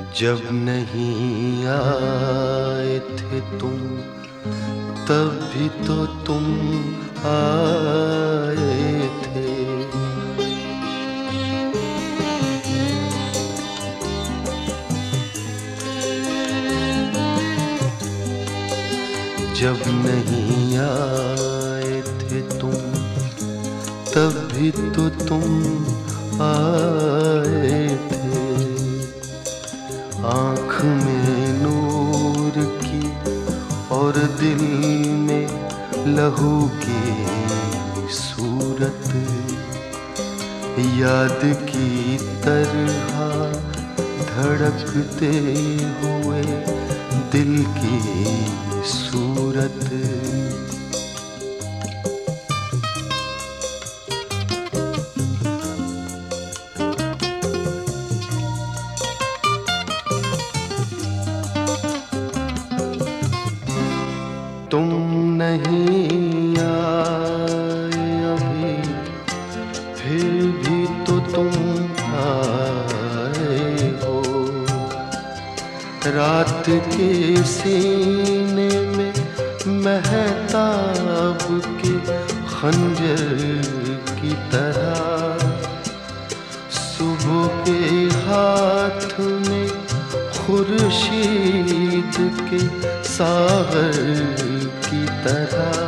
जब नहीं आए थे तुम, तब भी तो तुम आए थे। जब नहीं आए थे तुम, तब भी तो तुम आए थे। आँख में नूर की और दिल में लहू की सूरत, याद की तरह धड़कते हुए दिल की सूरत। तुम नहीं आए अभी, फिर भी तो तुम आए हो। रात के सीने में महताब के खंजर की तरह, सुबह के हाथ में खुर्शीद के सागर की तरह।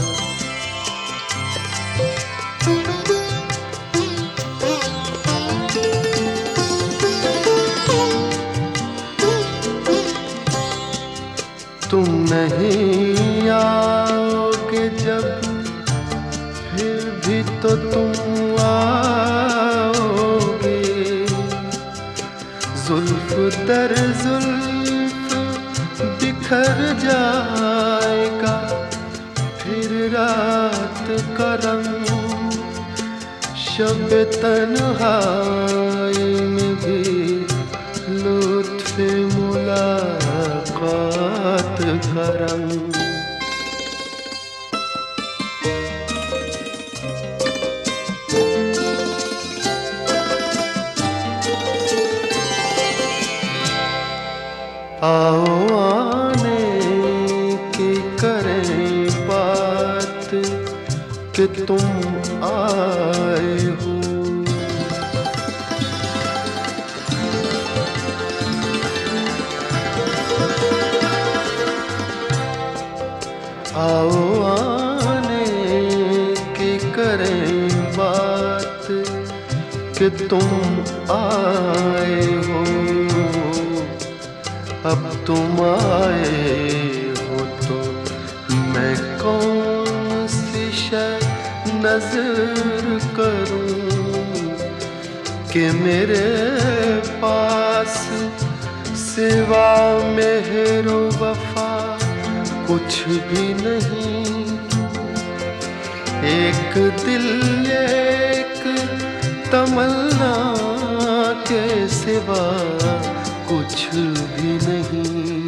तुम नहीं आओगे जब, फिर भी तो तुम आओगे। जुल्फ दर जुल्फ बिखर जाएगा फिर रात का रंग। शब तन्हाई में भी लुत्फ़े मुलाकात का रंग। आओ आने की करें बात कि तुम आए हो। आओ आने की करें बात कि तुम आए हो। अब तुम आए हो तो मैं कौन सी शय नजर करूं कि मेरे पास सिवा मेहरो वफा कुछ भी नहीं। एक दिल एक तमन्ना के सिवा कुछ भी नहीं।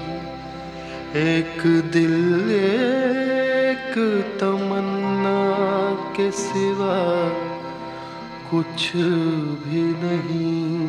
एक दिल एक तमन्ना के सिवा कुछ भी नहीं।